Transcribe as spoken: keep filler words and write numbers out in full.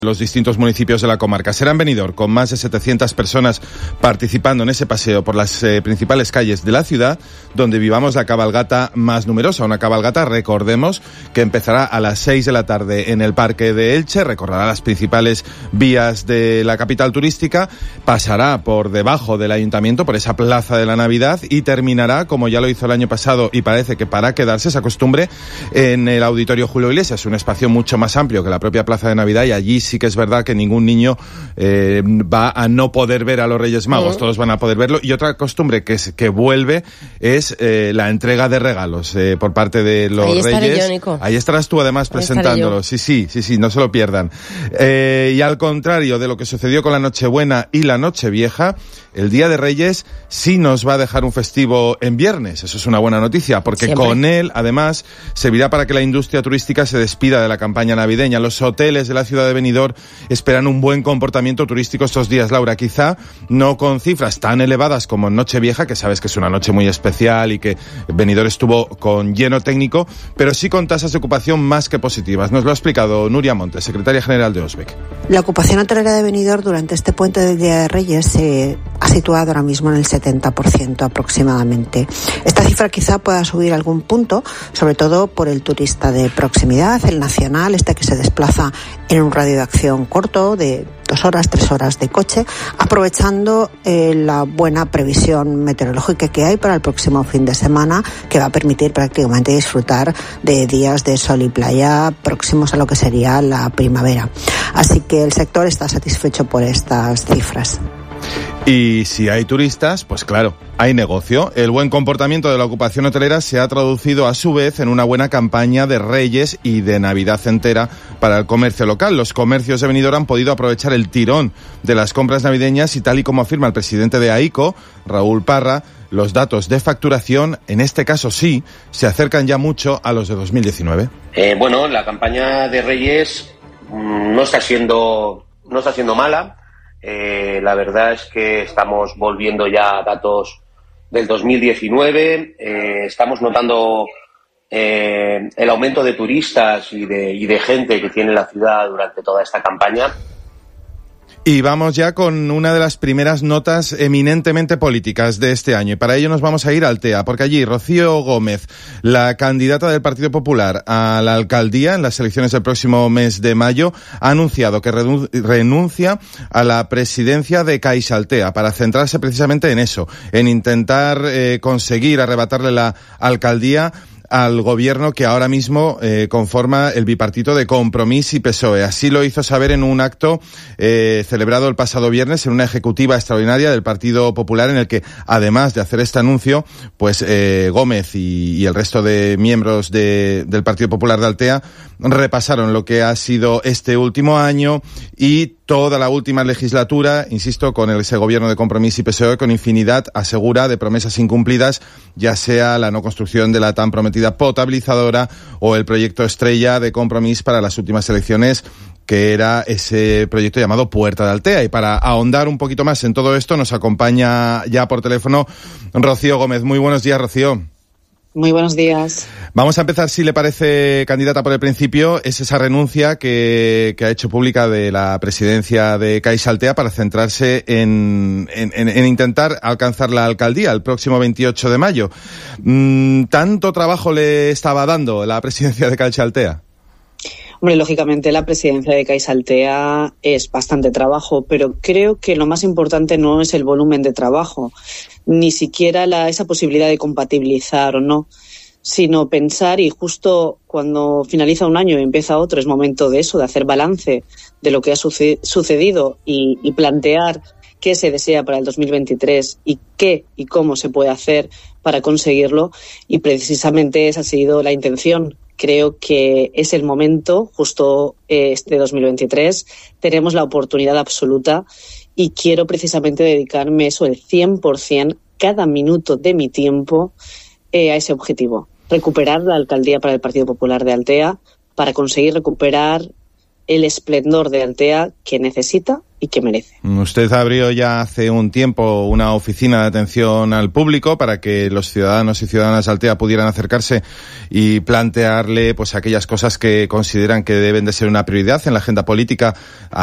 los distintos municipios de la comarca. Será en Benidorm, con más de setecientas personas participando en ese paseo por las eh, principales calles de la ciudad, donde vivamos la cabalgata más numerosa. Una cabalgata, recordemos, que empezará a las seis de la tarde en el Parque de Elche, recorrerá las principales vías de la capital turística, pasará por debajo del ayuntamiento, por esa plaza de la Navidad, y terminará, como ya lo hizo el año pasado y parece que para quedarse esa costumbre, en el Auditorio Julio Iglesias, un espacio mucho más amplio que la propia plaza de Navidad, y allí sí que es verdad que ningún niño eh, va a no poder ver a los Reyes Magos, uh-huh. Todos van a poder verlo. Y otra costumbre que, es, que vuelve es eh, la entrega de regalos eh, por parte de los Ahí Reyes. Yo, Nico. Ahí estarás tú además Ahí presentándolo. Sí, sí, sí, sí, no se lo pierdan. Eh, y al contrario de lo que sucedió con la Nochebuena y la Nochevieja, el Día de Reyes sí nos va a dejar un festivo en viernes. Eso es una buena noticia, porque Siempre. con él, además, servirá para que la industria turística se despida de la campaña navideña. Los hoteles de la ciudad de Benidorm esperan un buen comportamiento turístico estos días, Laura. Quizá no con cifras tan elevadas como en Nochevieja, que sabes que es una noche muy especial y que Benidorm estuvo con lleno técnico, pero sí con tasas de ocupación más que positivas. Nos lo ha explicado Nuria Montes, secretaria general de Osbec. La ocupación hotelera de Benidorm durante este puente del Día de Reyes se ha situado ahora mismo en el setenta por ciento aproximadamente. Esta cifra quizá pueda subir algún punto, sobre todo por el turista de proximidad, el nacional, este que se desplaza en un radio de acción corto de dos horas, tres horas de coche, aprovechando eh, la buena previsión meteorológica que hay para el próximo fin de semana, que va a permitir prácticamente disfrutar de días de sol y playa próximos a lo que sería la primavera. Así que el sector está satisfecho por estas cifras. Y si hay turistas, pues claro, hay negocio. El buen comportamiento de la ocupación hotelera se ha traducido a su vez en una buena campaña de Reyes y de Navidad entera para el comercio local. Los comercios de Benidorm han podido aprovechar el tirón de las compras navideñas y, tal y como afirma el presidente de AICO, Raúl Parra, los datos de facturación, en este caso sí, se acercan ya mucho a los de dos mil diecinueve. Eh, bueno, la campaña de Reyes mmm, no está siendo, no está siendo mala. Eh, la verdad es que estamos volviendo ya a datos del dos mil diecinueve, eh, estamos notando eh, el aumento de turistas y de, y de gente que tiene la ciudad durante toda esta campaña. Y vamos ya con una de las primeras notas eminentemente políticas de este año. Y para ello nos vamos a ir a Altea, porque allí Rocío Gómez, la candidata del Partido Popular a la alcaldía en las elecciones del próximo mes de mayo, ha anunciado que renuncia a la presidencia de CaixaAltea para centrarse precisamente en eso, en intentar eh, conseguir arrebatarle la alcaldía al gobierno que ahora mismo eh, conforma el bipartito de Compromís y P S O E. Así lo hizo saber en un acto eh, celebrado el pasado viernes en una ejecutiva extraordinaria del Partido Popular, en el que, además de hacer este anuncio, pues eh, Gómez y, y el resto de miembros de, del Partido Popular de Altea repasaron lo que ha sido este último año y toda la última legislatura, insisto, con ese gobierno de Compromís y P S O E, con infinidad, asegura, de promesas incumplidas, ya sea la no construcción de la tan prometida potabilizadora o el proyecto estrella de Compromís para las últimas elecciones, que era ese proyecto llamado Puerta de Altea. Y para ahondar un poquito más en todo esto, nos acompaña ya por teléfono Rocío Gómez. Muy buenos días, Rocío. Muy buenos días. Vamos a empezar, si le parece, candidata, por el principio. Es esa renuncia que, que ha hecho pública de la presidencia de CaixaAltea para centrarse en, en, en, en intentar alcanzar la alcaldía el próximo veintiocho de mayo. Mm, ¿Tanto trabajo le estaba dando la presidencia de CaixaAltea? Hombre, lógicamente la presidencia de CaixaAltea es bastante trabajo, pero creo que lo más importante no es el volumen de trabajo, ni siquiera la, esa posibilidad de compatibilizar o no, sino pensar, y justo cuando finaliza un año y empieza otro, es momento de eso, de hacer balance de lo que ha suce- sucedido y, y plantear qué se desea para el dos mil veintitrés y qué y cómo se puede hacer para conseguirlo, y precisamente esa ha sido la intención. Creo que es el momento, justo este dos mil veintitrés, tenemos la oportunidad absoluta y quiero precisamente dedicarme eso, el cien por ciento, cada minuto de mi tiempo, eh, a ese objetivo. Recuperar la alcaldía para el Partido Popular de Altea, para conseguir recuperar el esplendor de Altea que necesita y que merece. Usted abrió ya hace un tiempo una oficina de atención al público para que los ciudadanos y ciudadanas de Altea pudieran acercarse y plantearle pues aquellas cosas que consideran que deben de ser una prioridad en la agenda política